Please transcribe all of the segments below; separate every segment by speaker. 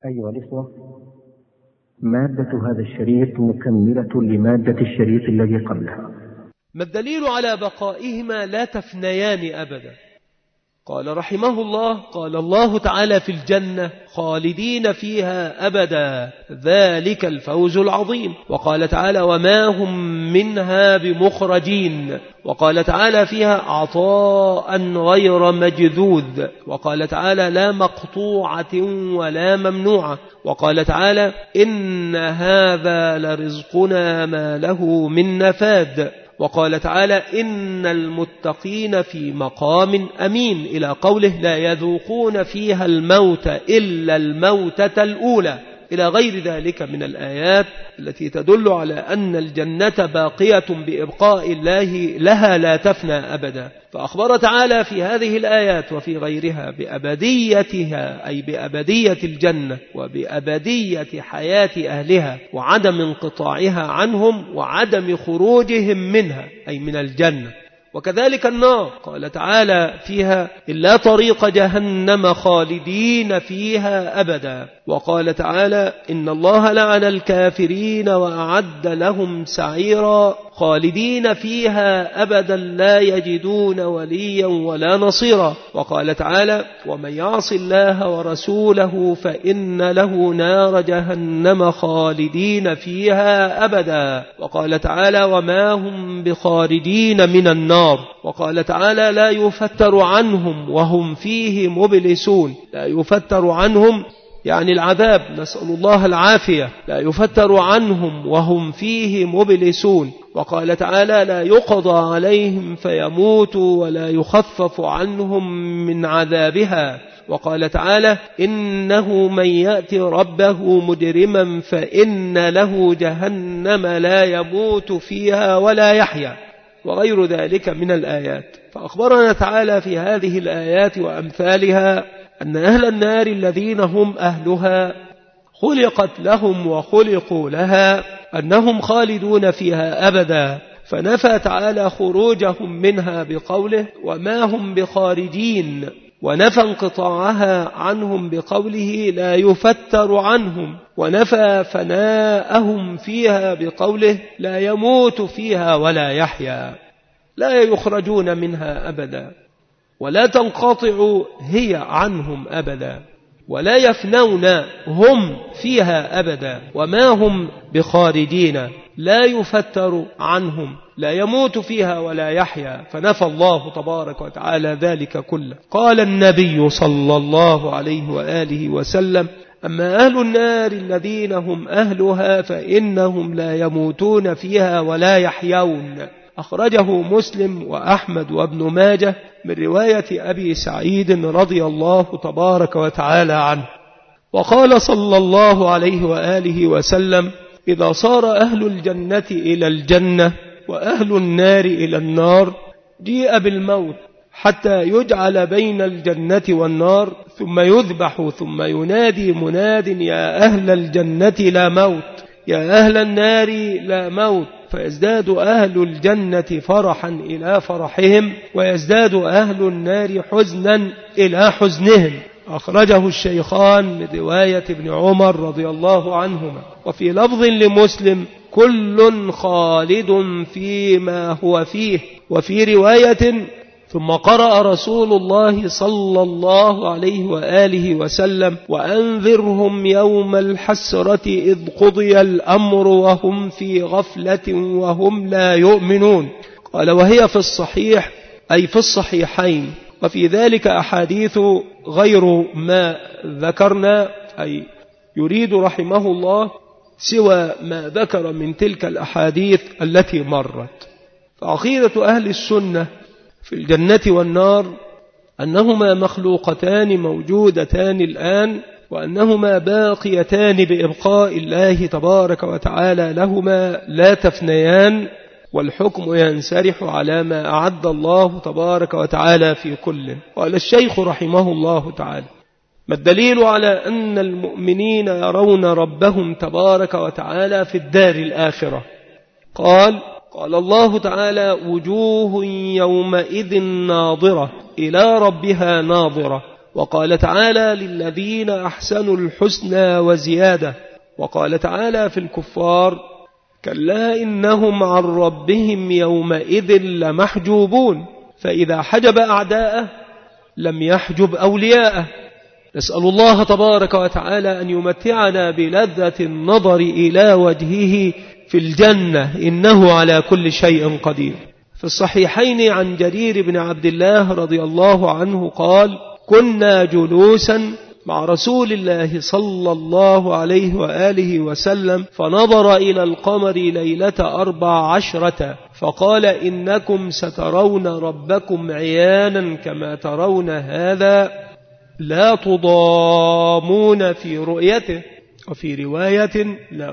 Speaker 1: أيها الإخوة، مادة هذا الشريط مكملة لمادة الشريط الذي قبلها.
Speaker 2: ما الدليل على بقائهما لا تفنيان أبدا؟ قال رحمه الله: قال الله تعالى في الجنة: خالدين فيها أبدا ذلك الفوز العظيم. وقال تعالى: وما هم منها بمخرجين. وقال تعالى فيها: عطاء غير مجذوذ. وقال تعالى: لا مقطوعة ولا ممنوعة. وقال تعالى: إن هذا لرزقنا ما له من نفاد. وقال تعالى: إن المتقين في مقام أمين، إلى قوله: لا يذوقون فيها الموت إلا الموتة الأولى، إلى غير ذلك من الآيات التي تدل على أن الجنة باقية بإبقاء الله لها لا تفنى أبدا. فأخبر تعالى في هذه الآيات وفي غيرها بأبديتها، أي بأبدية الجنة وبأبدية حياة أهلها وعدم انقطاعها عنهم وعدم خروجهم منها، أي من الجنة. وكذلك النار، قال تعالى فيها: إلا طريق جهنم خالدين فيها أبدا. وقال تعالى: إن الله لعن الكافرين وأعد لهم سعيرا خالدين فيها أبدا لا يجدون وليا ولا نصيرا. وقال تعالى: ومن يعص الله ورسوله فإن له نار جهنم خالدين فيها أبدا. وقال تعالى: وما هم بخارجين من النار. وقال تعالى: لا يفتر عنهم وهم فيه مبلسون. لا يفتر عنهم يعني العذاب، نسأل الله العافية. لا يفتر عنهم وهم فيه مبلسون. وقال تعالى: لا يقضى عليهم فيموتوا ولا يخفف عنهم من عذابها. وقال تعالى: إنه من يأتي ربه مجرما فإن له جهنم لا يموت فيها ولا يحيا، وغير ذلك من الآيات. فأخبرنا تعالى في هذه الآيات وأمثالها أن أهل النار الذين هم أهلها خلقت لهم وخلقوا لها أنهم خالدون فيها أبدا، فنفى تعالى خروجهم منها بقوله: وما هم بخارجين، ونفى انقطاعها عنهم بقوله: لا يفتر عنهم، ونفى فناءهم فيها بقوله: لا يموت فيها ولا يحيا. لا يخرجون منها أبدا، ولا تنقطع هي عنهم أبدا، ولا يفنون هم فيها أبدا، وما هم بخارجين، لا يفتر عنهم، لا يموت فيها ولا يحيا. فنفى الله تبارك وتعالى ذلك كله. قال النبي صلى الله عليه وآله وسلم: أما أهل النار الذين هم أهلها فإنهم لا يموتون فيها ولا يحيون. أخرجه مسلم وأحمد وابن ماجه من رواية أبي سعيد رضي الله تبارك وتعالى عنه. وقال صلى الله عليه وآله وسلم: إذا صار أهل الجنة إلى الجنة وأهل النار إلى النار جيء بالموت حتى يجعل بين الجنة والنار، ثم يذبح، ثم ينادي مناد: يا أهل الجنة لا موت، يا أهل النار لا موت، فيزداد أهل الجنة فرحا إلى فرحهم، ويزداد أهل النار حزنا إلى حزنهم. أخرجه الشيخان من رواية ابن عمر رضي الله عنهما. وفي لفظ لمسلم: كل خالد فيما هو فيه. وفي رواية: ثم قرأ رسول الله صلى الله عليه وآله وسلم: وأنذرهم يوم الحسرة إذ قضي الأمر وهم في غفلة وهم لا يؤمنون. قال: وهي في الصحيح، أي في الصحيحين. وفي ذلك أحاديث غير ما ذكرنا، أي يريد رحمه الله سوى ما ذكر من تلك الأحاديث التي مرت. فعقيدة أهل السنة في الجنة والنار أنهما مخلوقتان موجودتان الآن، وأنهما باقيتان بإبقاء الله تبارك وتعالى لهما لا تفنيان، والحكم ينسرح على ما أعد الله تبارك وتعالى في كل. قال الشيخ رحمه الله تعالى: ما الدليل على أن المؤمنين يرون ربهم تبارك وتعالى في الدار الآخرة؟ قال الله تعالى: وجوه يومئذ ناظرة إلى ربها ناظرة. وقال تعالى للذين أحسنوا الحسنى وزيادة. وقال تعالى في الكفار كلا إنهم عن ربهم يومئذ لمحجوبون، فإذا حجب أعداءه لم يحجب أولياءه. نسأل الله تبارك وتعالى أن يمتعنا بلذة النظر إلى وجهه في الجنة، إنه على كل شيء قدير. في الصحيحين عن جرير بن عبد الله رضي الله عنه قال كنا جلوسا مع رسول الله صلى الله عليه وآله وسلم فنظر إلى القمر ليلة 14 فقال إنكم سترون ربكم عيانا كما ترون هذا لا تضامون في رؤيته، وفي رواية لا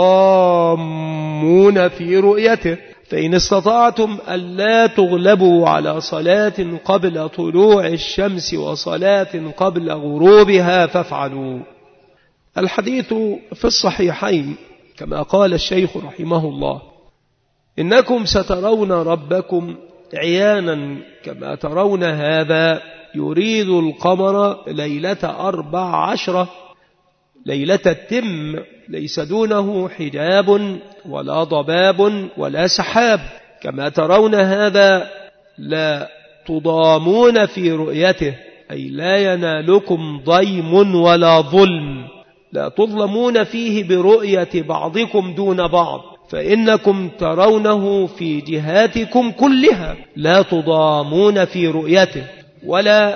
Speaker 2: تضامون في رؤيته، فإن استطعتم ألا تغلبوا على صلاة قبل طلوع الشمس وصلاة قبل غروبها فافعلوا. الحديث في الصحيحين كما قال الشيخ رحمه الله إنكم سترون ربكم عيانا كما ترون هذا، يريد القمر ليلة 14 ليلة التم، ليس دونه حجاب ولا ضباب ولا سحاب، كما ترون هذا لا تضامون في رؤيته، أي لا ينالكم ضيم ولا ظلم، لا تظلمون فيه برؤية بعضكم دون بعض، فإنكم ترونه في جهاتكم كلها، لا تضامون في رؤيته ولا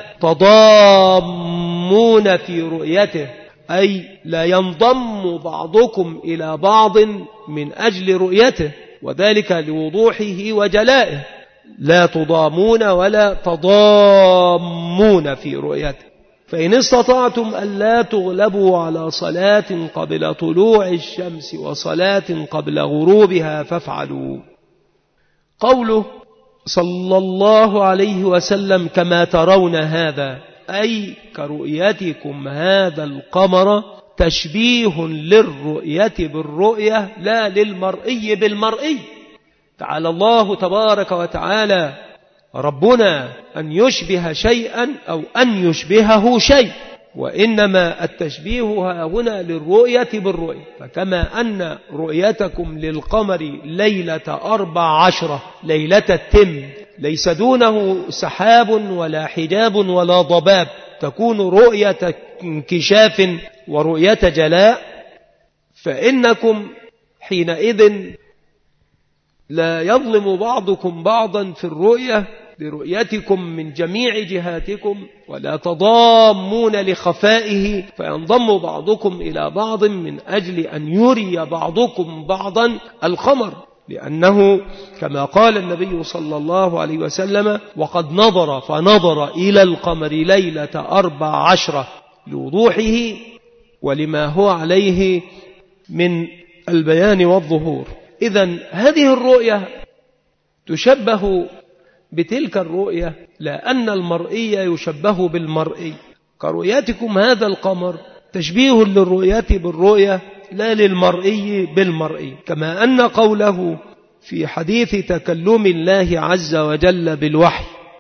Speaker 2: تضامون في رؤيته، أي لا ينضم بعضكم إلى بعض من أجل رؤيته، وذلك لوضوحه وجلائه، لا تضامون ولا تضامون في رؤيته. فإن استطعتم ألا تغلبوا على صلاة قبل طلوع الشمس وصلاة قبل غروبها فافعلوا. قوله صلى الله عليه وسلم كما ترون هذا، أي كرؤيتكم هذا القمر تشبيه للرؤية بالرؤية لا للمرئي بالمرئي. تعالى الله تبارك وتعالى ربنا أن يشبه شيئا أو أن يشبهه شيء، وإنما التشبيه هنا للرؤية بالرؤية. فكما أن رؤيتكم للقمر ليلة 14 ليلة التم ليس دونه سحاب ولا حجاب ولا ضباب، تكون رؤية انكشاف ورؤية جلاء، فإنكم حينئذ لا يظلم بعضكم بعضا في الرؤية لرؤيتكم من جميع جهاتكم، ولا تضامون لخفائه فينضم بعضكم إلى بعض من أجل أن يري بعضكم بعضا القمر، لأنه كما قال النبي صلى الله عليه وسلم وقد فنظر إلى القمر ليلة 14 لوضوحه ولما هو عليه من البيان والظهور. إذن هذه الرؤية تشبه بتلك الرؤية، لا أن المرئي يشبه بالمرئي. كرؤيتكم هذا القمر تشبيه للرؤية بالرؤية لا للمرئي بالمرئي، كما أن قوله في حديث تكلم الله عز وجل بالوحي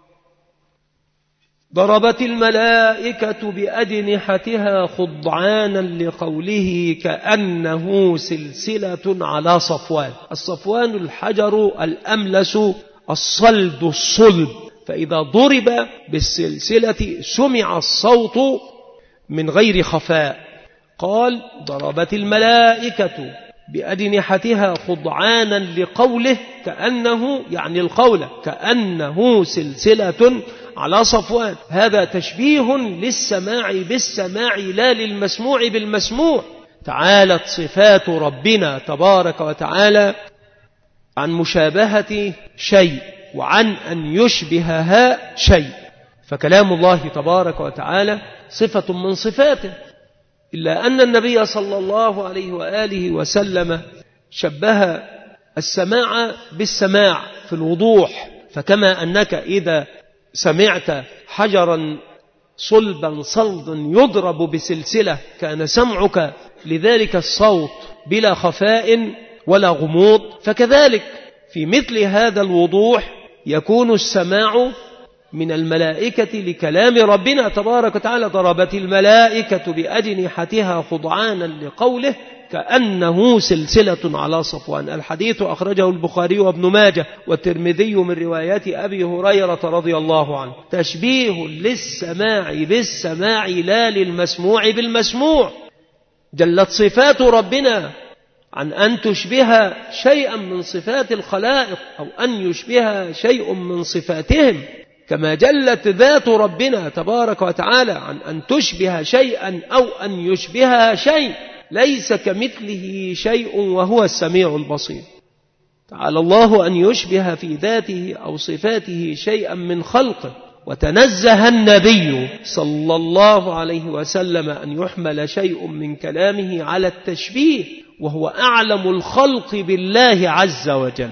Speaker 2: ضربت الملائكة بأجنحتها خضعانا لقوله كأنه سلسلة على صفوان. الصفوان الحجر الأملس الصلد الصلب، فإذا ضرب بالسلسلة سمع الصوت من غير خفاء. قال ضربت الملائكة بأجنحتها خضعانا لقوله كأنه، يعني القول كأنه سلسلة على صفوان. هذا تشبيه للسماع بالسماع لا للمسموع بالمسموع. تعالت صفات ربنا تبارك وتعالى عن مشابهة شيء وعن أن يشبهها شيء، فكلام الله تبارك وتعالى صفة من صفاته، إلا أن النبي صلى الله عليه وآله وسلم شبه السماع بالسماع في الوضوح. فكما أنك إذا سمعت حجرا صلبا صلدا يضرب بسلسلة كان سمعك لذلك الصوت بلا خفاء ولا غموض، فكذلك في مثل هذا الوضوح يكون السماع من الملائكة لكلام ربنا تبارك وتعالى. ضربت الملائكة بأجنحتها خضعانا لقوله كأنه سلسلة على صفوان. الحديث أخرجه البخاري وابن ماجه والترمذي من روايات أبي هريرة رضي الله عنه. تشبيه للسماع بالسماع لا للمسموع بالمسموع. جلت صفات ربنا عن أن تشبه شيئا من صفات الخلائق أو أن يشبه شيء من صفاتهم، كما جلت ذات ربنا تبارك وتعالى عن أن تشبه شيئا أو أن يشبه شيء. ليس كمثله شيء وهو السميع البصير. تعالى الله أن يشبه في ذاته أو صفاته شيئا من خلقه. وتنزه النبي صلى الله عليه وسلم أن يحمل شيء من كلامه على التشبيه، وهو أعلم الخلق بالله عز وجل.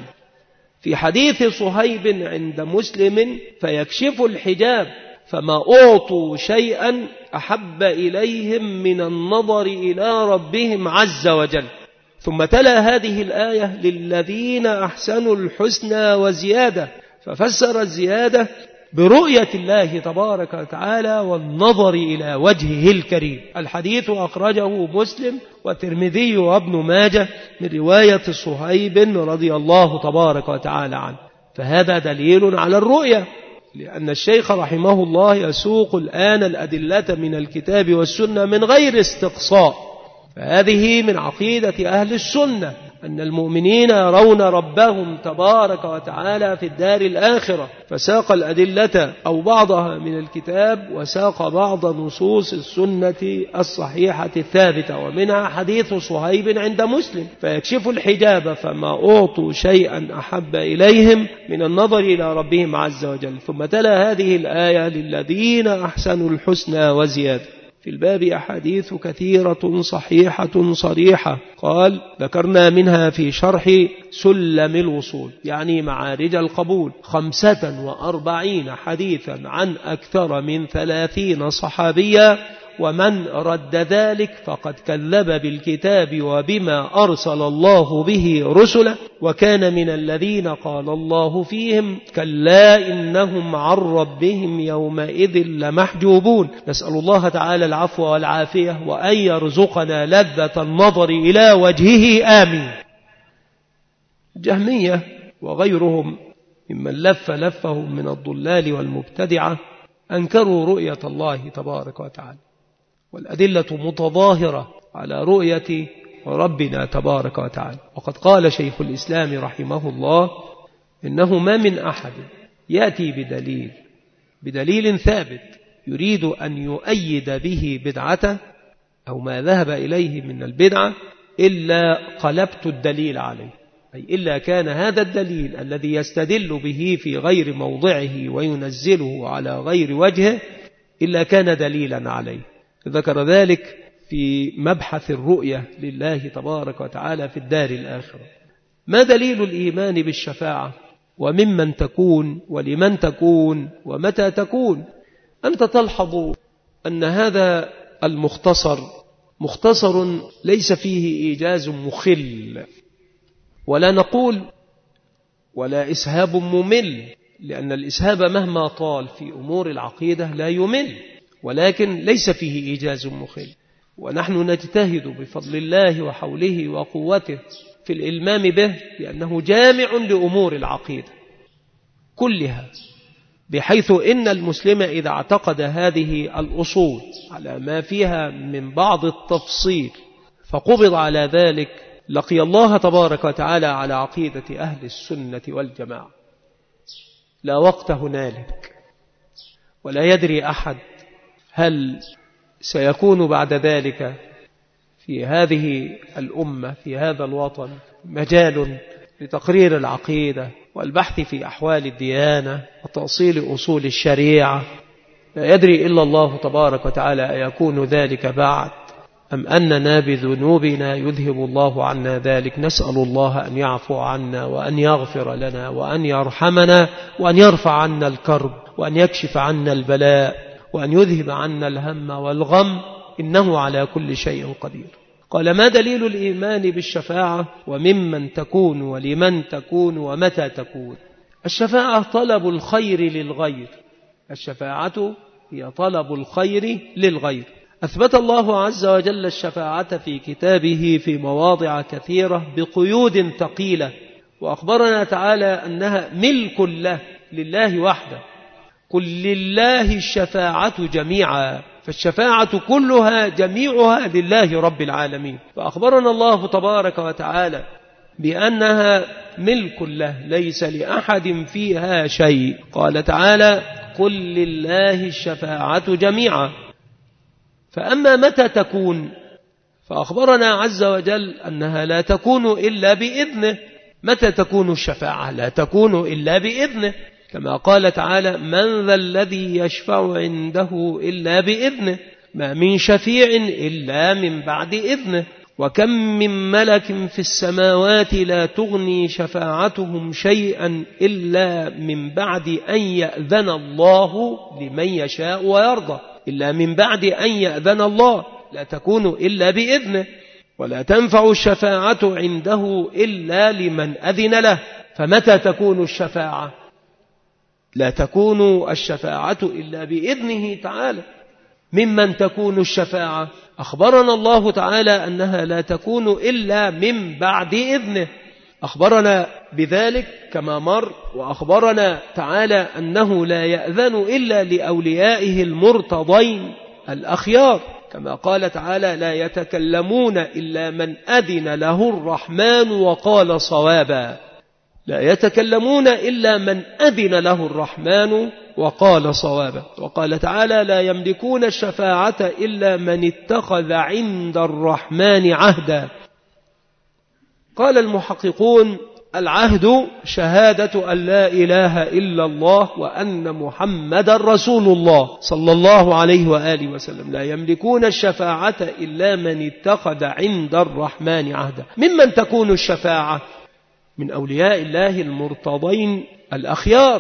Speaker 2: في حديث صهيب عند مسلم: فيكشف الحجاب فما أعطوا شيئا أحب إليهم من النظر إلى ربهم عز وجل. ثم تلا هذه الآية: للذين أحسنوا الحسنى وزيادة، ففسر الزيادة برؤية الله تبارك وتعالى والنظر إلى وجهه الكريم. الحديث أخرجه مسلم والترمذي وابن ماجه من رواية صهيب رضي الله تبارك وتعالى عنه. فهذا دليل على الرؤية، لأن الشيخ رحمه الله يسوق الآن الأدلة من الكتاب والسنة من غير استقصاء. فهذه من عقيدة أهل السنة أن المؤمنين يرون ربهم تبارك وتعالى في الدار الآخرة. فساق الأدلة أو بعضها من الكتاب وساق بعض نصوص السنة الصحيحة الثابتة، ومنها حديث صهيب عند مسلم: فيكشف الحجاب فما أعطوا شيئا أحب إليهم من النظر إلى ربهم عز وجل. ثم تلا هذه الآية: للذين أحسنوا الحسنى وزيادة. في الباب أحاديث كثيرة صحيحة صريحة. قال: ذكرنا منها في شرح سلم الوصول، يعني معارج القبول، 45 حديثا عن أكثر من 30 صحابيا، ومن رد ذلك فقد كذب بالكتاب وبما أرسل الله به رسله، وكان من الذين قال الله فيهم: كلا إنهم عن ربهم يومئذ لمحجوبون. نسأل الله تعالى العفو والعافية، وأن يرزقنا لذة النظر إلى وجهه، آمين. الجهمية وغيرهم ممن لفهم من الضلال والمبتدعة أنكروا رؤية الله تبارك وتعالى، والأدلة متظاهرة على رؤية ربنا تبارك وتعالى. وقد قال شيخ الإسلام رحمه الله: إنه ما من أحد يأتي بدليل ثابت يريد أن يؤيد به بدعته أو ما ذهب إليه من البدعة إلا قلبت الدليل عليه، أي إلا كان هذا الدليل الذي يستدل به في غير موضعه وينزله على غير وجهه إلا كان دليلا عليه. ذكر ذلك في مبحث الرؤية لله تبارك وتعالى في الدار الآخرة. ما دليل الإيمان بالشفاعة؟ وممن تكون ولمن تكون ومتى تكون؟ أنت تلحظ أن هذا المختصر مختصر ليس فيه إيجاز مخل، ولا نقول ولا إسهاب ممل، لأن الإسهاب مهما طال في أمور العقيدة لا يمل، ولكن ليس فيه إيجاز مخل. ونحن نجتهد بفضل الله وحوله وقوته في الإلمام به، لأنه جامع لأمور العقيدة كلها، بحيث إن المسلم إذا اعتقد هذه الأصول على ما فيها من بعض التفصيل فقبض على ذلك، لقي الله تبارك وتعالى على عقيدة أهل السنة والجماعة. لا وقت هنالك، ولا يدري أحد هل سيكون بعد ذلك في هذه الأمة في هذا الوطن مجال لتقرير العقيدة والبحث في أحوال الديانة وتأصيل أصول الشريعة. لا يدري إلا الله تبارك وتعالى أيكون ذلك بعد أم أننا بذنوبنا يذهب الله عنا ذلك. نسأل الله أن يعفو عنا وأن يغفر لنا وأن يرحمنا وأن يرفع عنا الكرب وأن يكشف عنا البلاء وأن يذهب عنا الهم والغم، إنه على كل شيء قدير. قال: ما دليل الإيمان بالشفاعة؟ وممن تكون ولمن تكون ومتى تكون؟ الشفاعة طلب الخير للغير، الشفاعة هي طلب الخير للغير. أثبت الله عز وجل الشفاعة في كتابه في مواضع كثيرة بقيود ثقيلة، وأخبرنا تعالى أنها ملك له لله وحده. قل لله الشفاعة جميعا، فالشفاعة كلها جميعها لله رب العالمين. فأخبرنا الله تبارك وتعالى بأنها ملك له ليس لأحد فيها شيء. قال تعالى قل لله الشفاعة جميعا. فأما متى تكون، فأخبرنا عز وجل أنها لا تكون إلا بإذنه. متى تكون الشفاعة؟ لا تكون إلا بإذنه، كما قال تعالى من ذا الذي يشفع عنده إلا بإذنه، ما من شفيع إلا من بعد إذنه، وكم من ملك في السماوات لا تغني شفاعتهم شيئا إلا من بعد أن يأذن الله لمن يشاء ويرضى. إلا من بعد أن يأذن الله، لا تكون إلا بإذنه. ولا تنفع الشفاعة عنده إلا لمن أذن له. فمتى تكون الشفاعة؟ لا تكون الشفاعة إلا بإذنه تعالى. ممن تكون الشفاعة؟ أخبرنا الله تعالى أنها لا تكون إلا من بعد إذنه، أخبرنا بذلك كما مر. وأخبرنا تعالى أنه لا يأذن إلا لأوليائه المرتضين الأخيار، كما قال تعالى لا يتكلمون إلا من أذن له الرحمن وقال صوابا. لا يتكلمون إلا من أذن له الرحمن وقال صوابا. وقال تعالى لا يملكون الشفاعة إلا من اتخذ عند الرحمن عهدا. قال المحققون العهد شهادة أن لا إله إلا الله وأن محمد رسول الله صلى الله عليه وآله وسلم. لا يملكون الشفاعة إلا من اتخذ عند الرحمن عهدا. ممن تكون الشفاعة؟ من أولياء الله المرتضين الأخيار.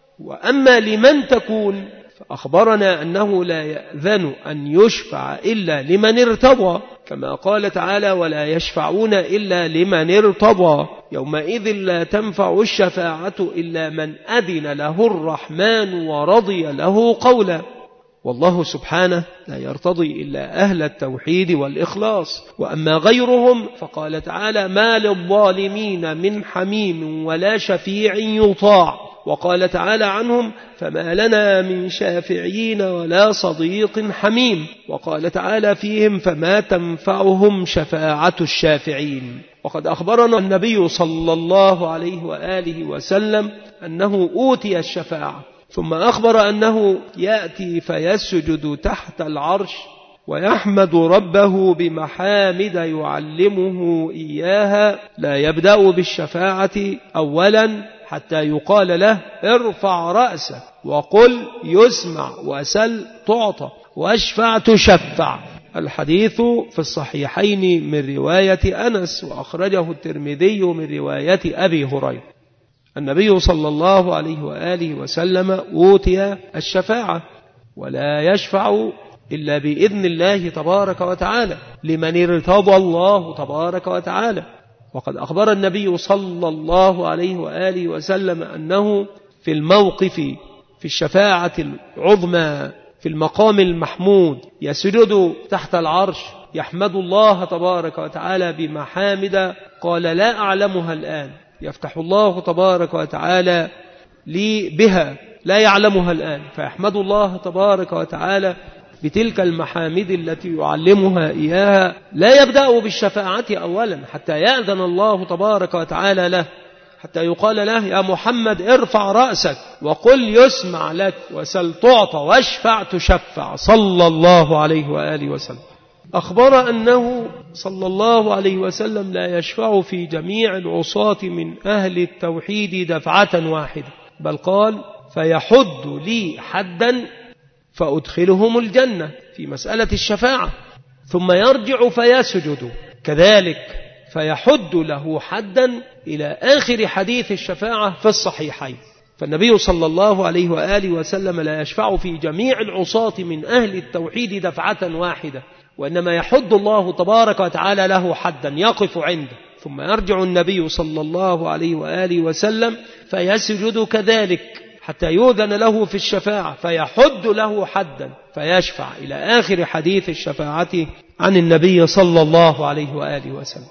Speaker 2: وأما لمن تكون فأخبرنا أنه لا يأذن أن يشفع إلا لمن ارتضى، كما قال تعالى ولا يشفعون إلا لمن ارتضى. يومئذ لا تنفع الشفاعة إلا من أذن له الرحمن ورضي له قولا. والله سبحانه لا يرتضي إلا أهل التوحيد والإخلاص. وأما غيرهم فقال تعالى ما للظالمين من حميم ولا شفيع يطاع. وقال تعالى عنهم فما لنا من شافعين ولا صديق حميم. وقال تعالى فيهم فما تنفعهم شفاعة الشافعين. وقد أخبرنا النبي صلى الله عليه وآله وسلم أنه أوتي الشفاعة، ثم أخبر أنه يأتي فيسجد تحت العرش ويحمد ربه بمحامد يعلمه إياها، لا يبدأ بالشفاعة أولا حتى يقال له ارفع رأسك وقل يسمع وسل تعطى واشفع تشفع. الحديث في الصحيحين من رواية أنس، وأخرجه الترمذي من رواية أبي هريرة. النبي صلى الله عليه وآله وسلم أوتي الشفاعة، ولا يشفع إلا بإذن الله تبارك وتعالى لمن ارتضى الله تبارك وتعالى. وقد أخبر النبي صلى الله عليه وآله وسلم أنه في الموقف في الشفاعة العظمى في المقام المحمود يسجد تحت العرش يحمد الله تبارك وتعالى بمحامد قال لا أعلمها الآن، يفتح الله تبارك وتعالى لي بها لا يعلمها الآن، فيحمد الله تبارك وتعالى بتلك المحامد التي يعلمها إياها. لا يبدأ بالشفاعة أولا حتى يأذن الله تبارك وتعالى له، حتى يقال له يا محمد ارفع رأسك وقل يسمع لك وسل تعطى واشفع تشفع صلى الله عليه وآله وسلم. أخبر أنه صلى الله عليه وسلم لا يشفع في جميع العصاة من أهل التوحيد دفعة واحدة، بل قال فيحد لي حدا فأدخلهم الجنة في مسألة الشفاعة، ثم يرجع فيسجد كذلك فيحد له حدا إلى آخر حديث الشفاعة في الصحيحين. فالنبي صلى الله عليه وآله وسلم لا يشفع في جميع العصاة من أهل التوحيد دفعة واحدة، وإنما يحد الله تبارك وتعالى له حدا يقف عنده، ثم يرجع النبي صلى الله عليه وآله وسلم فيسجد كذلك حتى يؤذن له في الشفاعة فيحد له حدا فيشفع إلى آخر حديث الشفاعة عن النبي صلى الله عليه وآله وسلم.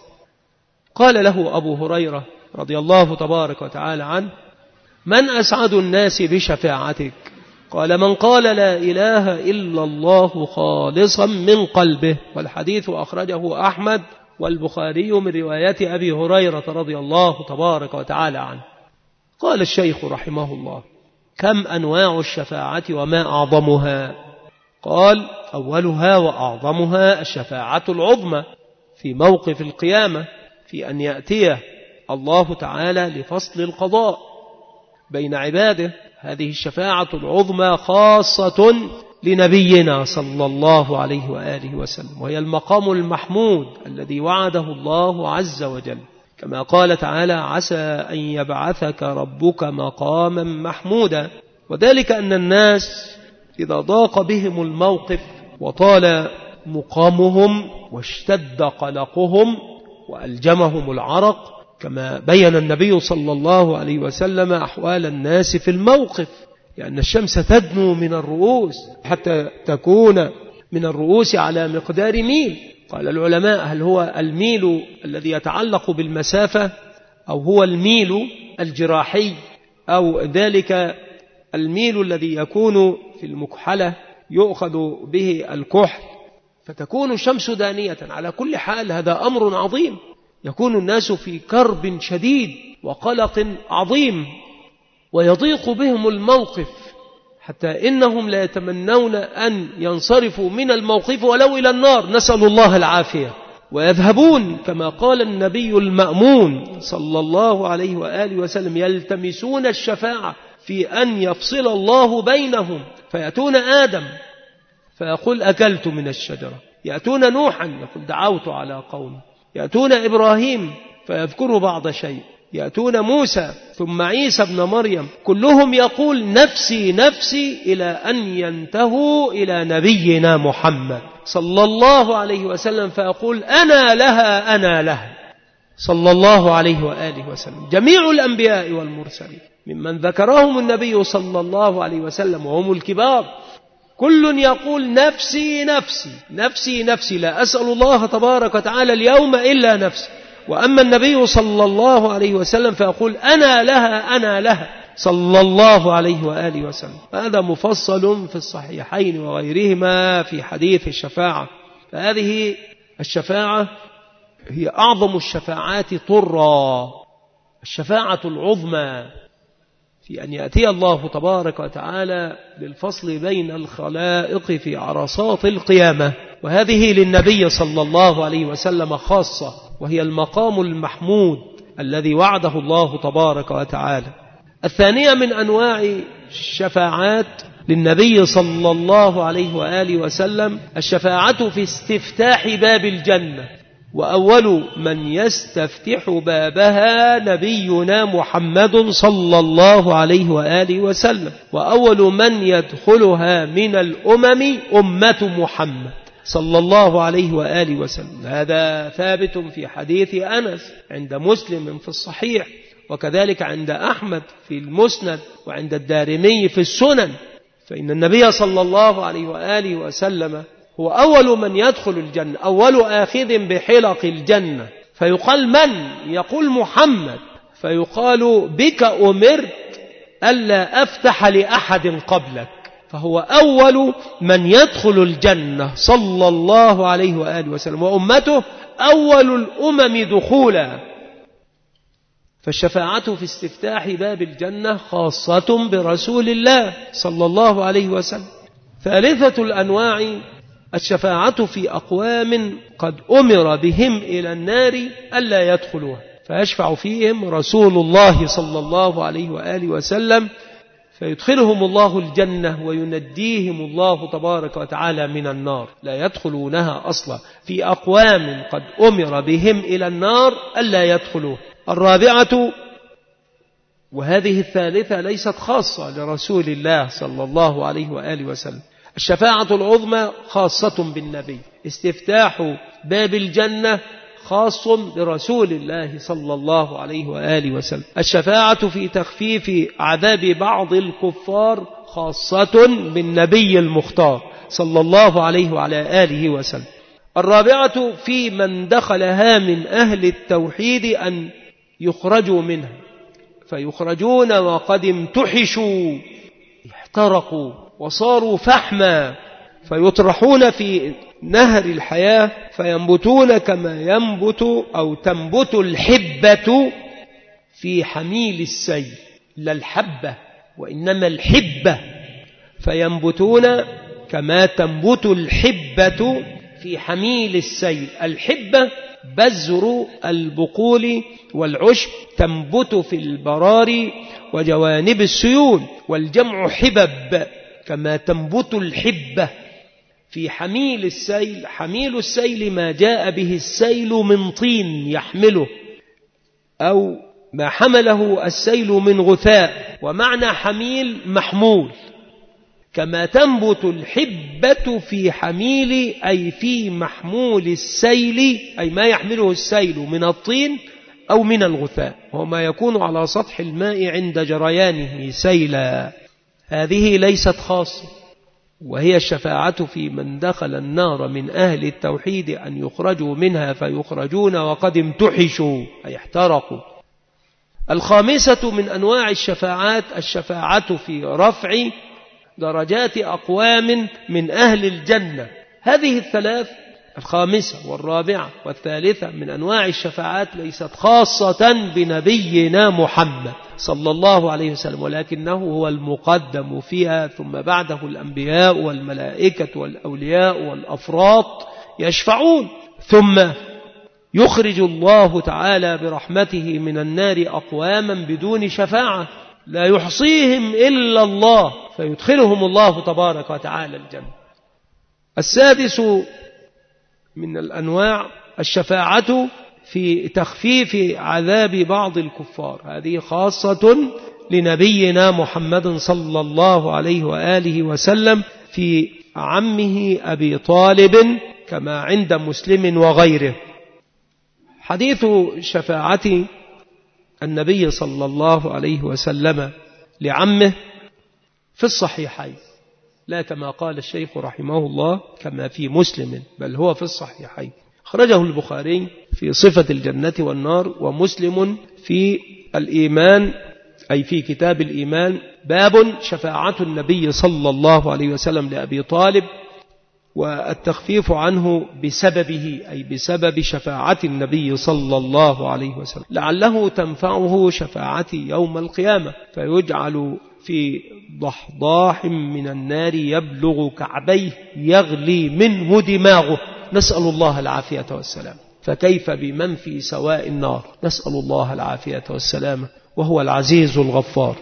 Speaker 2: قال له أبو هريرة رضي الله تبارك وتعالى عنه: من أسعد الناس بشفاعتك؟ قال: من قال لا إله إلا الله خالصا من قلبه. والحديث أخرجه أحمد والبخاري من رواية أبي هريرة رضي الله تبارك وتعالى عنه. قال الشيخ رحمه الله: كم أنواع الشفاعة وما أعظمها؟ قال: أولها وأعظمها الشفاعة العظمى في موقف القيامة، في أن يأتي الله تعالى لفصل القضاء بين عباده. هذه الشفاعة العظمى خاصة لنبينا صلى الله عليه وآله وسلم، وهي المقام المحمود الذي وعده الله عز وجل، كما قال تعالى: عسى أن يبعثك ربك مقاما محمودا. وذلك أن الناس إذا ضاق بهم الموقف وطال مقامهم واشتد قلقهم وألجمهم العرق، كما بين النبي صلى الله عليه وسلم أحوال الناس في الموقف، لأن الشمس تدنو من الرؤوس حتى تكون من الرؤوس على مقدار ميل. قال العلماء: هل هو الميل الذي يتعلق بالمسافة، أو هو الميل الجراحي، أو ذلك الميل الذي يكون في المكحلة يؤخذ به الكحل فتكون الشمس دانية؟ على كل حال هذا أمر عظيم، يكون الناس في كرب شديد وقلق عظيم ويضيق بهم الموقف، حتى إنهم لا يتمنون أن ينصرفوا من الموقف ولو إلى النار، نسأل الله العافية، ويذهبون كما قال النبي المأمون صلى الله عليه وآله وسلم: يلتمسون الشفاعة في أن يفصل الله بينهم، فيأتون آدم فيقول: أكلت من الشجرة، يأتون نوحا يقول: دعوت على قومي، يأتون إبراهيم فيذكر بعض شيء، يأتون موسى ثم عيسى ابن مريم، كلهم يقول: نفسي نفسي، إلى أن ينتهوا إلى نبينا محمد صلى الله عليه وسلم فيقول: أنا لها أنا لها، صلى الله عليه وآله وسلم. جميع الأنبياء والمرسلين ممن ذكرهم النبي صلى الله عليه وسلم وهم الكبار، كل يقول: نفسي نفسي نفسي نفسي، لا أسأل الله تبارك وتعالى اليوم إلا نفسي. وأما النبي صلى الله عليه وسلم فيقول: أنا لها أنا لها، صلى الله عليه وآله وسلم. هذا مفصل في الصحيحين وغيرهما في حديث الشفاعة. فهذه الشفاعة هي أعظم الشفاعات طرا، الشفاعة العظمى في أن يأتي الله تبارك وتعالى للفصل بين الخلائق في عرصات القيامة، وهذه للنبي صلى الله عليه وسلم خاصة، وهي المقام المحمود الذي وعده الله تبارك وتعالى. الثانية من أنواع الشفاعات للنبي صلى الله عليه وآله وسلم الشفاعة في استفتاح باب الجنة، وأول من يستفتح بابها نبينا محمد صلى الله عليه وآله وسلم، وأول من يدخلها من الأمم أمة محمد صلى الله عليه وآله وسلم. هذا ثابت في حديث أنس عند مسلم في الصحيح، وكذلك عند أحمد في المسند، وعند الدارمي في السنن. فإن النبي صلى الله عليه وآله وسلم هو أول من يدخل الجنة، أول آخذ بحلق الجنة، فيقال: من؟ يقول: محمد، فيقال: بك أمرت ألا أفتح لأحد قبلك، فهو أول من يدخل الجنة صلى الله عليه وآله وسلم، وأمته أول الأمم دخولا. فالشفاعة في استفتاح باب الجنة خاصة برسول الله صلى الله عليه وسلم. ثالثة الأنواع الشفاعة في أقوام قد أمر بهم إلى النار ألا يدخلوها، فيشفع فيهم رسول الله صلى الله عليه وآله وسلم، فيدخلهم الله الجنة وينديهم الله تبارك وتعالى من النار، لا يدخلونها أصلا، في أقوام قد أمر بهم إلى النار ألا يدخلوها. الرابعة، وهذه الثالثة ليست خاصة لرسول الله صلى الله عليه وآله وسلم، الشفاعة العظمى خاصة بالنبي، استفتاح باب الجنة خاص برسول الله صلى الله عليه وآله وسلم. الشفاعة في تخفيف عذاب بعض الكفار خاصة بالنبي المختار صلى الله عليه وعلى آله وسلم. الرابعة في من دخلها من أهل التوحيد أن يخرجوا منها فيخرجون وقد امتحشوا احترقوا وصاروا فحما فيطرحون في نهر الحياة فينبتون كما ينبت أو تنبت الحبة في حميل السيل، لا الحبة وإنما الحبة، فينبتون كما تنبت الحبة في حميل السيل. الحبة بذر البقول والعشب تنبت في البراري وجوانب السيول، والجمع حبب كما تنبت الحبة في حميل السيل. حميل السيل ما جاء به السيل من طين يحمله أو ما حمله السيل من غثاء، ومعنى حميل محمول. كما تنبت الحبة في حميل أي في محمول السيل، أي ما يحمله السيل من الطين أو من الغثاء، وما يكون على سطح الماء عند جريانه سيلا. هذه ليست خاصة، وهي الشفاعة في من دخل النار من أهل التوحيد أن يخرجوا منها فيخرجون وقد امتحشوا أي احترقوا. الخامسة من أنواع الشفاعات الشفاعة في رفع درجات أقوام من أهل الجنة. هذه الثلاث، الخامسة والرابعة والثالثة، من أنواع الشفاعات ليست خاصة بنبينا محمد صلى الله عليه وسلم، ولكنه هو المقدم فيها، ثم بعده الأنبياء والملائكة والأولياء والأفراط يشفعون، ثم يخرج الله تعالى برحمته من النار أقواما بدون شفاعة لا يحصيهم إلا الله فيدخلهم الله تبارك وتعالى الجنة. السادس من الأنواع الشفاعة في تخفيف عذاب بعض الكفار. هذه خاصة لنبينا محمد صلى الله عليه وآله وسلم في عمه أبي طالب كما عند مسلم وغيره. حديث شفاعة النبي صلى الله عليه وسلم لعمه في الصحيحين، لا كما قال الشيخ رحمه الله كما في مسلم، بل هو في الصحيحين. خرجه البخاري في صفة الجنة والنار، ومسلم في الإيمان أي في كتاب الإيمان، باب شفاعة النبي صلى الله عليه وسلم لأبي طالب والتخفيف عنه بسببه أي بسبب شفاعة النبي صلى الله عليه وسلم، لعله تنفعه شفاعتي يوم القيامة فيجعل في ضحضاح من النار يبلغ كعبيه يغلي منه دماغه، نسأل الله العافية والسلام. فكيف بمن في سواء النار؟ نسأل الله العافية والسلام وهو العزيز الغفار.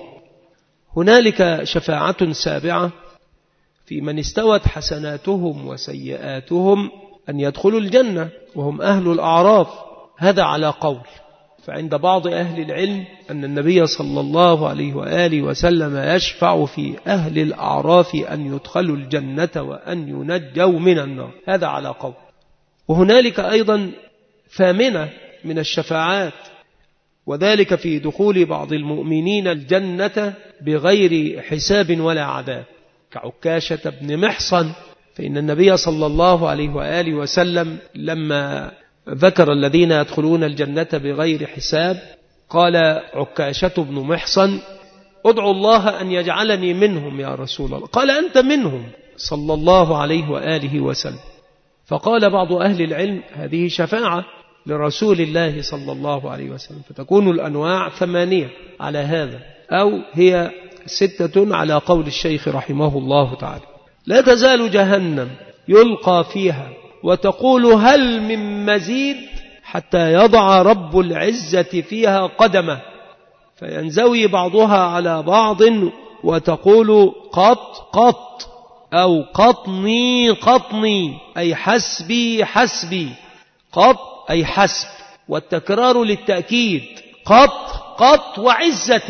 Speaker 2: هنالك شفاعة سابعة في من استوت حسناتهم وسيئاتهم أن يدخلوا الجنة وهم أهل الأعراف. هذا على قول، فعند بعض أهل العلم أن النبي صلى الله عليه وآله وسلم يشفع في أهل الأعراف أن يدخلوا الجنة وأن ينجوا من النار، هذا على قول. وهنالك أيضا ثامنة من الشفاعات، وذلك في دخول بعض المؤمنين الجنة بغير حساب ولا عذاب، كعكاشة بن محصن. فإن النبي صلى الله عليه وآله وسلم لما ذكر الذين يدخلون الجنة بغير حساب قال عكاشة بن محصن: ادعو الله أن يجعلني منهم يا رسول الله. قال: أنت منهم صلى الله عليه وآله وسلم. فقال بعض أهل العلم: هذه شفاعة لرسول الله صلى الله عليه وسلم، فتكون الأنواع 8 على هذا، أو هي 6 على قول الشيخ رحمه الله تعالى. لا تزال جهنم يلقى فيها وتقول: هل من مزيد؟ حتى يضع رب العزة فيها قدمه فينزوي بعضها على بعض وتقول: قط قط، أو قطني قطني، أي حسبي حسبي. قط أي حسب، والتكرار للتأكيد، قط قط وعزتك،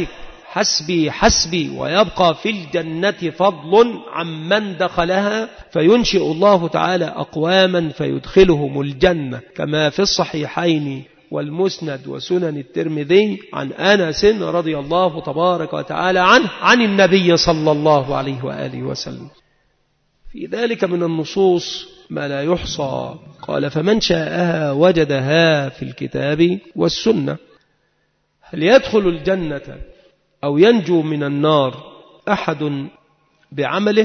Speaker 2: حسبي حسبي ويبقى في الجنة فضل عمن دخلها، فينشئ الله تعالى أقواما فيدخلهم الجنة، كما في الصحيحين والمسند وسنن الترمذي عن أنس رضي الله تبارك وتعالى عنه عن النبي صلى الله عليه وآله وسلم. في ذلك من النصوص ما لا يحصى. قال: فمن شاءها وجدها في الكتاب والسنة. هل يدخل الجنة أو ينجو من النار أحد بعمله؟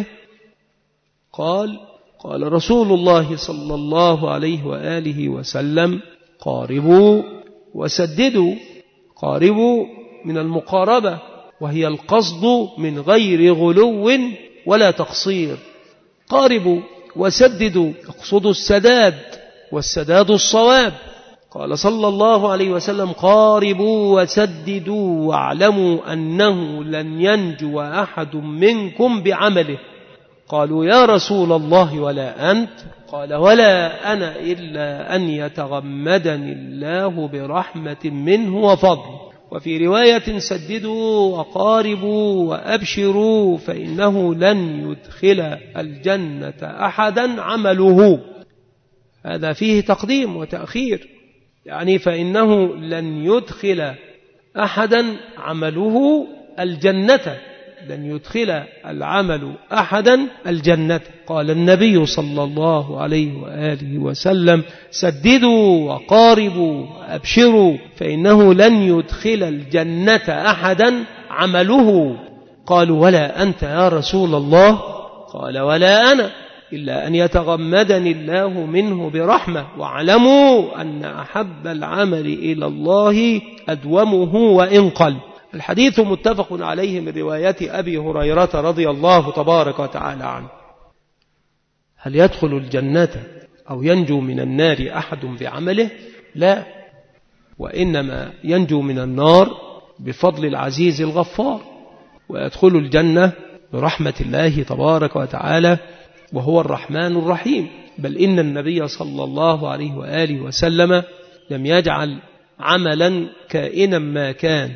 Speaker 2: قال رسول الله صلى الله عليه وآله وسلم: قاربوا وسددوا. قاربوا من المقاربة، وهي القصد من غير غلو ولا تقصير. قاربوا وسددوا يقصد السداد، والسداد الصواب. قال صلى الله عليه وسلم: قاربوا وسددوا واعلموا أنه لن ينجو أحد منكم بعمله. قالوا: يا رسول الله ولا أنت؟ قال: ولا أنا إلا أن يتغمدني الله برحمة منه وفضل. وفي رواية: سددوا وقاربوا وأبشروا فإنه لن يدخل الجنة أحدا عمله. هذا فيه تقديم وتأخير، يعني فإنه لن يدخل أحدا عمله الجنة، لن يدخل العمل أحدا الجنة. قال النبي صلى الله عليه وآله وسلم: سددوا وقاربوا وأبشروا فإنه لن يدخل الجنة أحدا عمله. قالوا: ولا أنت يا رسول الله؟ قال: ولا أنا إلا أن يتغمدني الله منه برحمة، واعلموا أن أحب العمل إلى الله أدومه وإن قل. الحديث متفق عليه من رواية أبي هريرة رضي الله تبارك وتعالى عنه. هل يدخل الجنة أو ينجو من النار أحد بعمله؟ لا، وإنما ينجو من النار بفضل العزيز الغفار، ويدخل الجنة برحمة الله تبارك وتعالى، وهو الرحمن الرحيم. بل إن النبي صلى الله عليه وآله وسلم لم يجعل عملا كائنا ما كان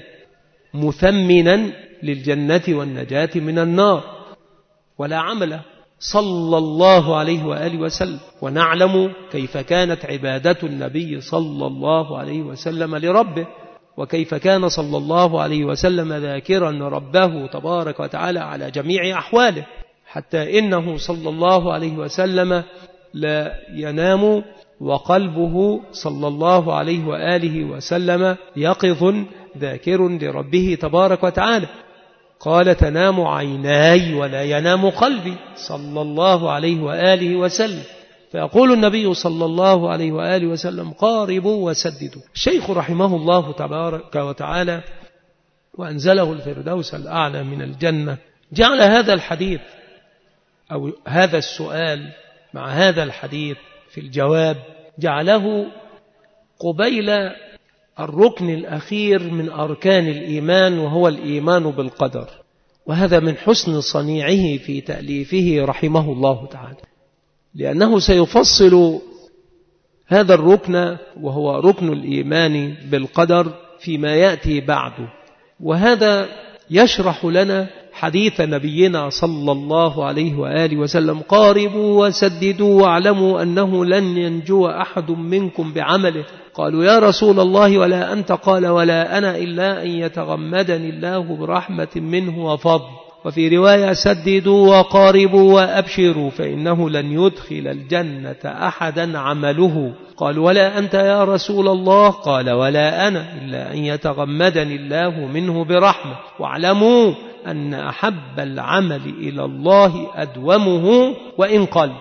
Speaker 2: مثمنا للجنة والنجاة من النار، ولا عمل صلى الله عليه وآله وسلم. ونعلم كيف كانت عبادة النبي صلى الله عليه وسلم لربه، وكيف كان صلى الله عليه وسلم ذاكرا ربه تبارك وتعالى على جميع أحواله، حتى إنه صلى الله عليه وسلم لا ينام وقلبه صلى الله عليه وآله وسلم يقظ ذاكر لربه تبارك وتعالى. قال: تنام عيناي ولا ينام قلبي صلى الله عليه وآله وسلم. فيقول النبي صلى الله عليه وآله وسلم: قاربوا وسددوا. الشيخ رحمه الله تبارك وتعالى وأنزله الفردوس الأعلى من الجنة جعل هذا الحديث أو هذا السؤال مع هذا الحديث في الجواب، جعله قبيل الركن الأخير من أركان الإيمان، وهو الإيمان بالقدر. وهذا من حسن صنيعه في تأليفه رحمه الله تعالى، لأنه سيفصل هذا الركن وهو ركن الإيمان بالقدر فيما يأتي بعده. وهذا يشرح لنا حديث نبينا صلى الله عليه وآله وسلم: قاربوا وسددوا واعلموا أنه لن ينجو أحد منكم بعمله. قالوا: يا رسول الله ولا أنت؟ قال: ولا أنا إلا أن يتغمدني الله برحمة منه وفضل. وفي رواية: سددوا وقاربوا وأبشروا فإنه لن يدخل الجنة أحدا عمله. قالوا: ولا أنت يا رسول الله؟ قال: ولا أنا إلا أن يتغمدني الله منه برحمة، واعلموا أن أحب العمل إلى الله أدومه وإن قل.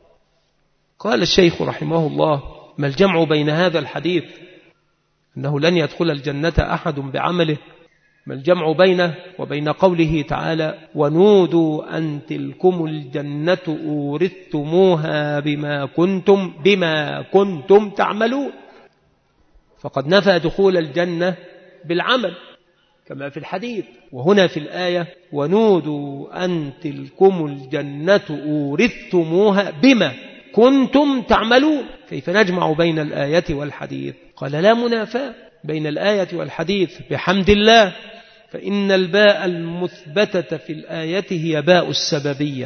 Speaker 2: قال الشيخ رحمه الله: ما الجمع بين هذا الحديث أنه لن يدخل الجنة أحد بعمله؟ ما الجمع بينه وبين قوله تعالى: ونودوا أن تلكم الجنة أورثتموها بما كنتم تعملون؟ فقد نفى دخول الجنة بالعمل كما في الحديث، وهنا في الآية: ونودوا أن تلكم الجنة أورثتموها بما كنتم تعملون. كيف نجمع بين الآية والحديث؟ قال: لا منافاة بين الآية والحديث، بحمد الله. فإن الباء المثبتة في الآية هي باء السببية،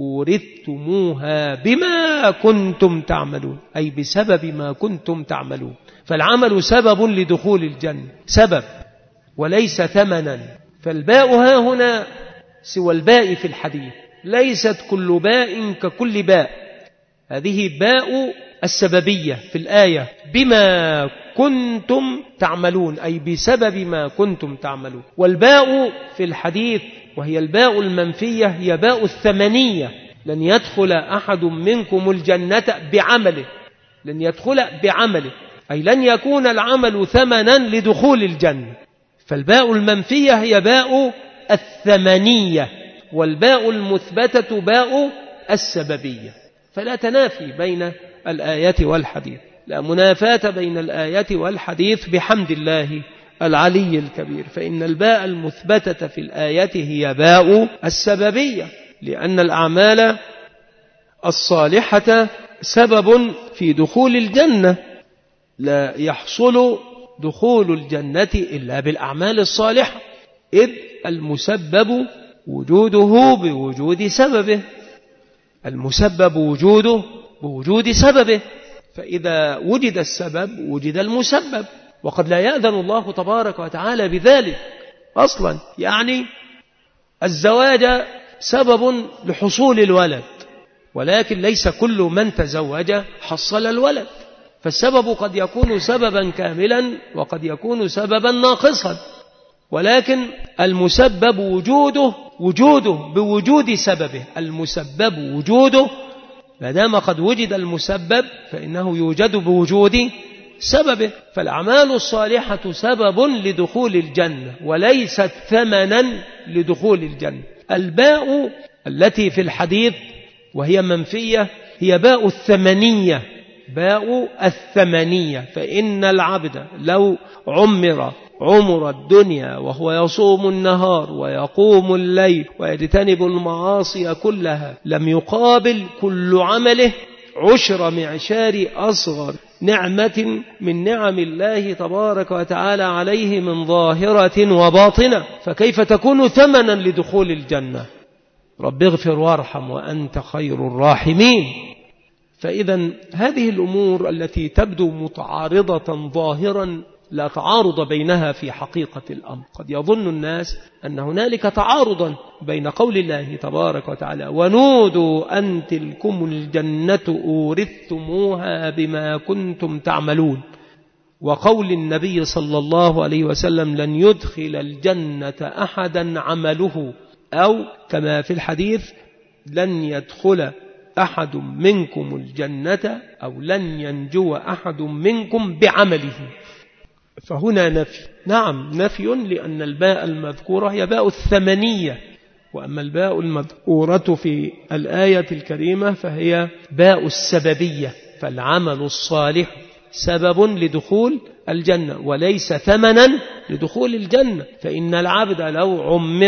Speaker 2: ورثتموها بما كنتم تعملون، أي بسبب ما كنتم تعملون. فالعمل سبب لدخول الجنة، سبب وليس ثمنا. فالباء ها هنا سوى الباء في الحديث، ليست كل باء ككل باء، هذه باء السببية في الآية بما كنتم تعملون، أي بسبب ما كنتم تعملون. والباء في الحديث وهي الباء المنفية هي باء الثمنية، لن يدخل أحد منكم الجنة بعمله، لن يدخل بعمله، أي لن يكون العمل ثمنا لدخول الجنة. فالباء المنفية هي باء الثمنية، والباء المثبتة باء السببية. فلا تنافي بين الآية والحديث، لا منافاة بين الآية والحديث بحمد الله العلي الكبير. فإن الباء المثبتة في الآية هي باء السببية، لأن الأعمال الصالحة سبب في دخول الجنة، لا يحصل دخول الجنة إلا بالأعمال الصالحة، إذ المسبب وجوده بوجود سببه، المسبب وجوده بوجود سببه، فإذا وجد السبب وجد المسبب. وقد لا يأذن الله تبارك وتعالى بذلك أصلا، يعني الزواج سبب لحصول الولد، ولكن ليس كل من تزوج حصل الولد، فالسبب قد يكون سببا كاملا وقد يكون سببا ناقصا، ولكن المسبب وجوده بوجود سببه، المسبب وجوده، ما دام قد وجد المسبب فإنه يوجد بوجود سببه. فالأعمال الصالحة سبب لدخول الجنة وليست ثمنا لدخول الجنة. الباء التي في الحديث وهي منفية هي باء الثمنية، باء الثمنية. فإن العبد لو عمر الدنيا وهو يصوم النهار ويقوم الليل ويجتنب المعاصي كلها، لم يقابل كل عمله 10 معشار أصغر نعمة من نعم الله تبارك وتعالى عليه من ظاهرة وباطنة، فكيف تكون ثمنا لدخول الجنة؟ رب اغفر وارحم وأنت خير الراحمين. فإذا هذه الأمور التي تبدو متعارضة ظاهرا لا تعارض بينها في حقيقة الأمر. قد يظن الناس أن هنالك تعارضا بين قول الله تبارك وتعالى ونودوا أن تلكم الجنة أورثتموها بما كنتم تعملون، وقول النبي صلى الله عليه وسلم لن يدخل الجنة أحدا عمله، أو كما في الحديث لن يدخل أحد منكم الجنة، أو لن ينجو أحد منكم بعمله. فهنا نفي، نعم نفي، لأن الباء المذكورة هي باء الثمنية، وأما الباء المذكورة في الآية الكريمة فهي باء السببية. فالعمل الصالح سبب لدخول الجنة وليس ثمنا لدخول الجنة. فإن العبد لو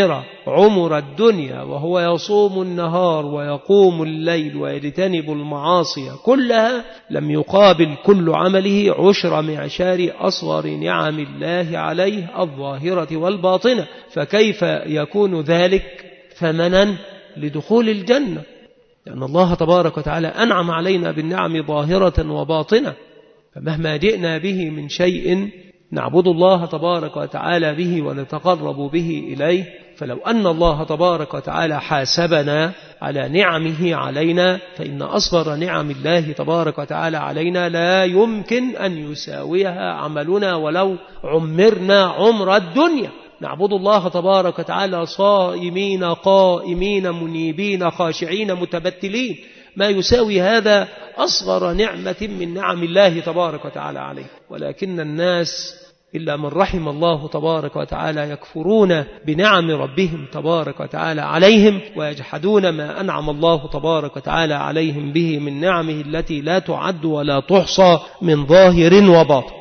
Speaker 2: عمر الدنيا وهو يصوم النهار ويقوم الليل ويجتنب المعاصي كلها، لم يقابل كل عمله 10 معشار أصغر نعم الله عليه الظاهرة والباطنة، فكيف يكون ذلك ثمنا لدخول الجنة؟ لأن الله تبارك وتعالى أنعم علينا بالنعم ظاهرة وباطنة، فمهما جئنا به من شيء نعبد الله تبارك وتعالى به ونتقرب به إليه، فلو أن الله تبارك وتعالى حاسبنا على نعمه علينا فإن أصغر نعم الله تبارك وتعالى علينا لا يمكن أن يساويها عملنا ولو عمرنا عمر الدنيا. نعبد الله تبارك وتعالى صائمين قائمين منيبين خاشعين متبتلين، ما يساوي هذا أصغر نعمة من نعم الله تبارك وتعالى عليه. ولكن الناس إلا من رحم الله تبارك وتعالى يكفرون بنعم ربهم تبارك وتعالى عليهم، ويجحدون ما أنعم الله تبارك وتعالى عليهم به من نعمه التي لا تعد ولا تحصى من ظاهر وباطن.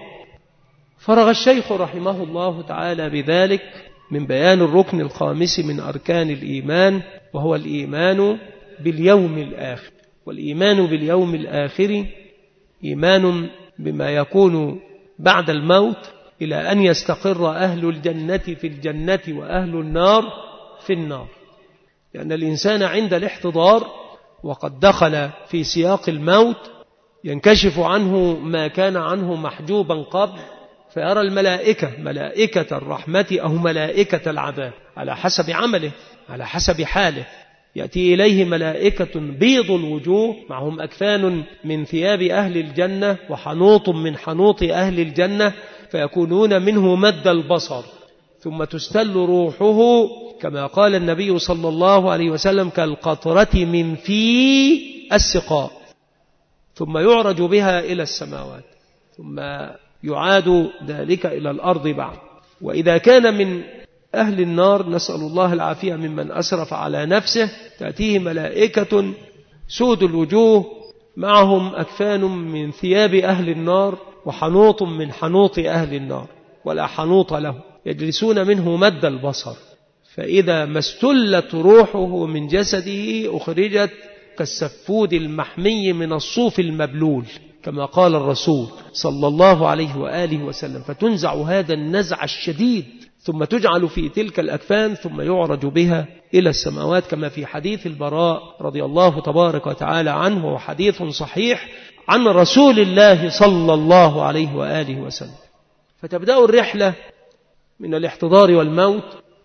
Speaker 2: فرغ الشيخ رحمه الله تعالى بذلك من بيان الركن الخامس من أركان الإيمان، وهو الإيمان باليوم الآخر. والإيمان باليوم الآخر إيمان بما يكون بعد الموت إلى أن يستقر أهل الجنة في الجنة وأهل النار في النار. لأن الإنسان عند الاحتضار وقد دخل في سياق الموت ينكشف عنه ما كان عنه محجوبا قبل، فيرى الملائكة، ملائكة الرحمة أو ملائكة العذاب على حسب عمله، على حسب حاله. يأتي إليه ملائكة بيض الوجوه معهم أكفان من ثياب أهل الجنة وحنوط من حنوط أهل الجنة، فيكونون منه مد البصر، ثم تستل روحه كما قال النبي صلى الله عليه وسلم كالقطرة من في السقاء، ثم يعرج بها إلى السماوات، ثم يعاد ذلك إلى الأرض بعد. وإذا كان من أهل النار نسأل الله العافية ممن أسرف على نفسه، تأتيه ملائكة سود الوجوه معهم أكفان من ثياب أهل النار وحنوط من حنوط أهل النار ولا حنوط له، يجلسون منه مد البصر، فإذا ما استلت روحه من جسده أخرجت كالسفود المحمي من الصوف المبلول كما قال الرسول صلى الله عليه وآله وسلم، فتنزع هذا النزع الشديد ثم تجعل في تلك الأكفان ثم يعرج بها إلى السماوات، كما في حديث البراء رضي الله تبارك وتعالى عنه، وحديث صحيح عن رسول الله صلى الله عليه وآله وسلم. فتبدأ الرحلة من الاحتضار والموت،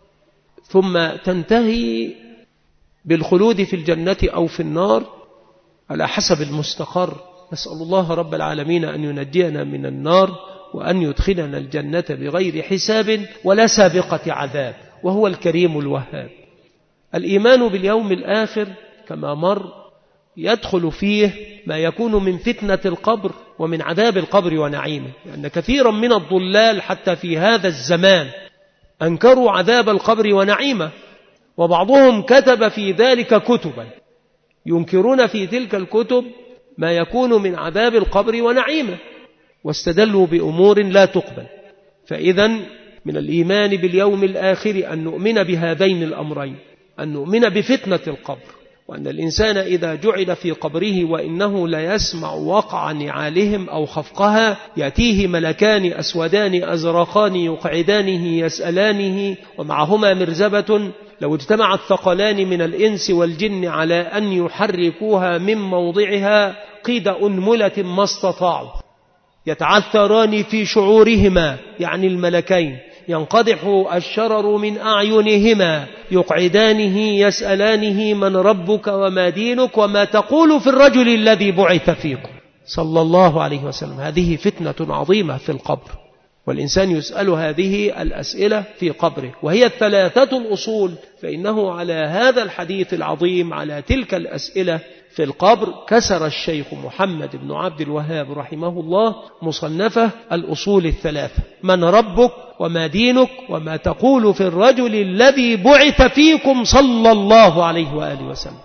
Speaker 2: ثم تنتهي بالخلود في الجنة أو في النار على حسب المستقر. نسأل الله رب العالمين أن ينجينا من النار وأن يدخلنا الجنة بغير حساب ولا سابقة عذاب، وهو الكريم الوهاب. الإيمان باليوم الآخر كما مر يدخل فيه ما يكون من فتنة القبر ومن عذاب القبر ونعيمه، لأن كثيرا من الضلال حتى في هذا الزمان أنكروا عذاب القبر ونعيمه، وبعضهم كتب في ذلك كتبا ينكرون في تلك الكتب ما يكون من عذاب القبر ونعيمه، واستدلوا بأمور لا تقبل. فإذا من الإيمان باليوم الآخر أن نؤمن بهذين الأمرين، أن نؤمن بفتنة القبر، وأن الإنسان إذا جعل في قبره وإنه لا يسمع وقع نعالهم أو خفقها يأتيه ملكان أسودان أزرقان يقعدانه يسألانه ومعهما مرزبة، لو اجتمع الثقلان من الإنس والجن على أن يحركوها من موضعها قيد أنملة ما استطاعوا، يتعثران في شعورهما يعني الملكين، ينقدح الشرر من أعينهما، يقعدانه يسألانه من ربك وما دينك وما تقول في الرجل الذي بعث فيكم صلى الله عليه وسلم. هذه فتنة عظيمة في القبر، والإنسان يسأل هذه الأسئلة في قبره، وهي الثلاثة الأصول. فإنه على هذا الحديث العظيم على تلك الأسئلة في القبر كسر الشيخ محمد بن عبد الوهاب رحمه الله مصنفه الأصول الثلاثة: من ربك وما دينك وما تقول في الرجل الذي بعث فيكم صلى الله عليه وآله وسلم.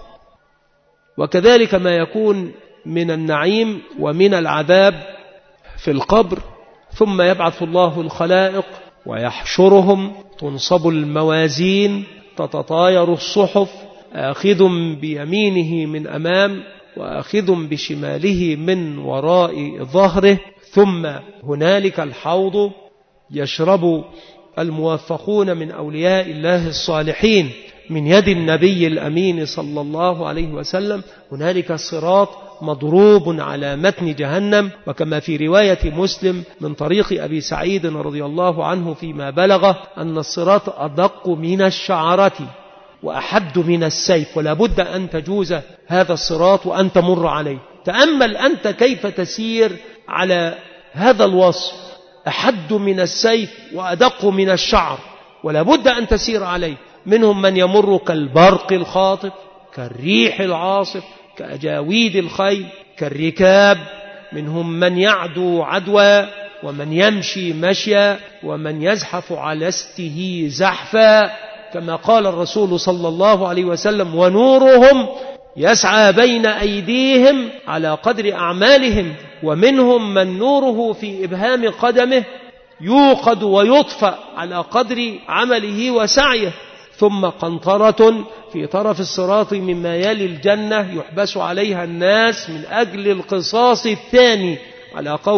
Speaker 2: وكذلك ما يكون من النعيم ومن العذاب في القبر. ثم يبعث الله الخلائق ويحشرهم، تنصب الموازين، تتطاير الصحف، آخذ بيمينه من أمام وآخذ بشماله من وراء ظهره. ثم هنالك الحوض يشرب الموفقون من أولياء الله الصالحين من يد النبي الأمين صلى الله عليه وسلم. هنالك الصراط مضروب على متن جهنم، وكما في رواية مسلم من طريق أبي سعيد رضي الله عنه فيما بلغ أن الصراط أدق من الشعرة وأحد من السيف، ولا بد أن تجوز هذا الصراط وأن تمر عليه. تأمل أنت كيف تسير على هذا الوصف، أحد من السيف وأدق من الشعر، ولا بد أن تسير عليه. منهم من يمر كالبرق الخاطف، كالريح العاصف، كأجاويد الخيل، كالركاب. منهم من يعدو عدوى، ومن يمشي مشيا، ومن يزحف على استه زحفا، كما قال الرسول صلى الله عليه وسلم: ونورهم يسعى بين أيديهم على قدر أعمالهم. ومنهم من نوره في إبهام قدمه يوقد ويطفأ على قدر عمله وسعيه. ثم قنطرة في طرف الصراط مما يلي الجنة يحبس عليها الناس من أجل القصاص الثاني، على قول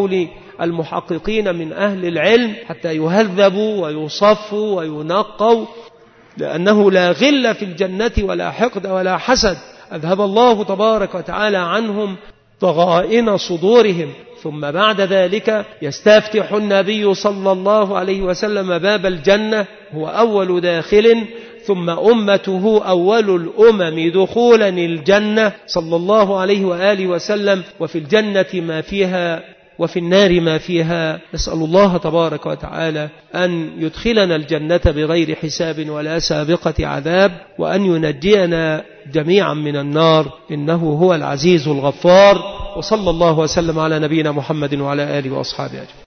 Speaker 2: المحققين من أهل العلم حتى يهذبوا ويصفوا وينقوا، لأنه لا غل في الجنة ولا حقد ولا حسد، أذهب الله تبارك وتعالى عنهم ضغائن صدورهم. ثم بعد ذلك يستفتح النبي صلى الله عليه وسلم باب الجنة، هو أول داخل، ثم أمته أول الأمم دخولا الجنة صلى الله عليه وآله وسلم، وفي الجنة ما فيها وفي النار ما فيها. نسأل الله تبارك وتعالى أن يدخلنا الجنة بغير حساب ولا سابقة عذاب، وأن ينجينا جميعا من النار، إنه هو العزيز الغفار. وصلى الله وسلم على نبينا محمد وعلى آله وأصحابه أجمعين.